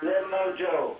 Lil Mojo.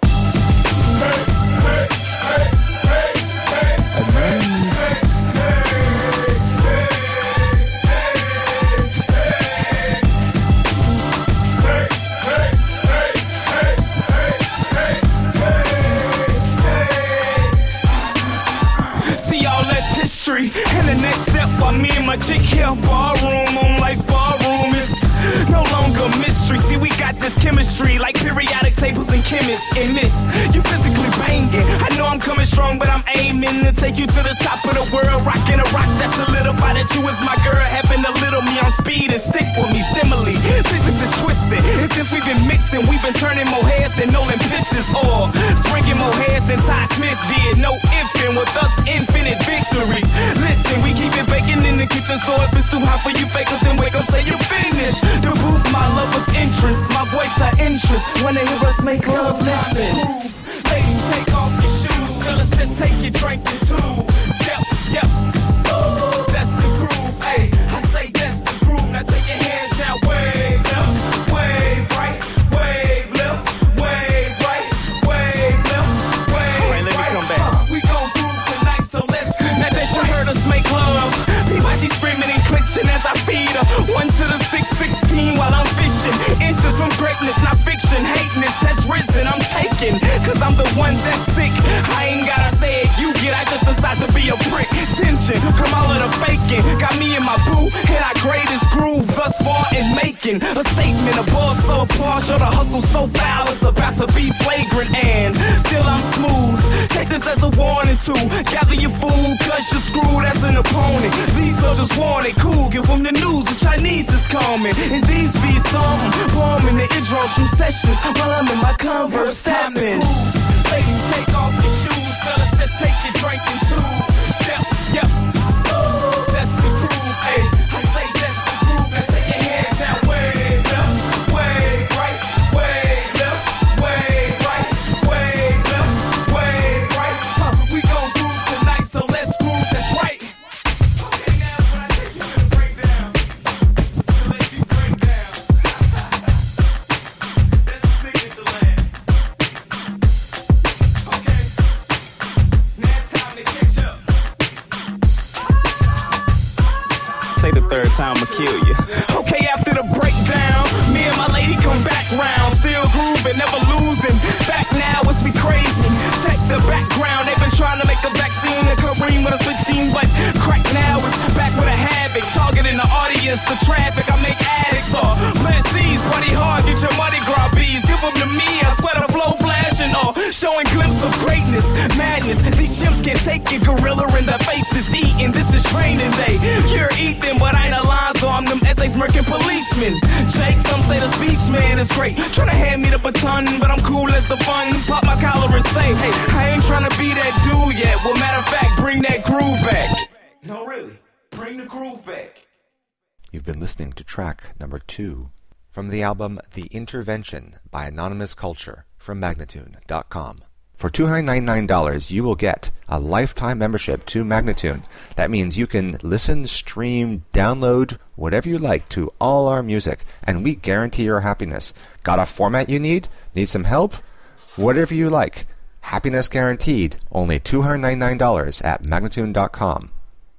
See all that's history. And the next step, while me and my chick here, ballroom on life's ballroom is no longer mystery. See, we got this chemistry like periodic tables and chemists. And miss, you physically banging. I know I'm coming strong, but I'm aiming to take you to the top of the world. Rocking a rock that solidify that you is my girl. Having a little me on speed and stick with me. Simile, physics is twisted. And since we've been mixing, we've been turning more heads than Nolan pitches. Or springing more heads than Ty Smith did. No infant with us, infinite victories. Listen, we keep it baking in the kitchen, so if it's too hot for you fakers, then wake up, say you're finished. The booth, my lover's entrance, my voice, her interest. When they hear us make love, listen. Ladies, take off your shoes, fellas, just take your drink and two. Step, yep, smooth, that's the groove. Hey, I say that's the groove. Now take your hands down, wave left, wave right, wave left, wave right, wave left, wave right. All right, let me come back. We gon' groove tonight, so let's. Now that you heard us make love, be why she's screaming and clenching as I feed her. 1 to the 616 while I'm fishing. Inches from greatness, not fiction. Hateness has risen, I'm taking. Cause I'm the one that's sick. I ain't gotta say it, you get. I just decide to be a prick. Tension, come all of the faking. Got me and my boo, and our greatest groove thus far in making. A statement, a ball so far, show the hustle so foul. It's about to be flagrant and still I'm smooth. Take this as a warning to gather your food, cause you're screwed as an opponent. These soldiers want it, cool, give them the news, the Chinese is coming. And these be something, bombing the eardrums from sessions while I'm in my Converse stepping. Ladies, take off your shoes, fellas, just take your drink and two. Step, yep, smooth, that's the groove. Hey, I say that's the groove. Now take your hands down, wave left, wave right, wave left, wave right, wave left, wave right. We gon' groove tonight, so let's groove. That's right. Okay, now when I take you to the breakdown, to let you break down. That's the signature land. Okay, now it's time to catch up. Say the third time I'll kill you. Okay, after the breakdown, me and my lady come back round. Still grooving, never losing. Back now, it's me crazy. Check the background. They've been trying to make a vaccine to Kareem with a split team, but crack now is back with a havoc. Targeting the audience, the traffic. I make addicts or plant seeds. Party hard, get your money grabbies. Give them to me. I swear the flow flashing or showing glimpse of greatness, madness. These chimps can't take it. Gorilla in the face is eating. This is training day. You're Ethan, but I ain't Alonzo. I'm them essays murking policemen. Jake, some say the speech man is great. Tryna hand me the baton, but I'm cool as the funds. Pop my collar and say, hey, I ain't tryna be that dude yet. Well, matter of fact, bring that groove back. No, really, bring the groove back. You've been listening to track number 2 from the album The Intervention by Anonymous Culture from Magnatune.com. For $299, you will get a lifetime membership to Magnatune. That means you can listen, stream, download, whatever you like to all our music, and we guarantee your happiness. Got a format you need? Need some help? Whatever you like. Happiness guaranteed. Only $299 at Magnatune.com.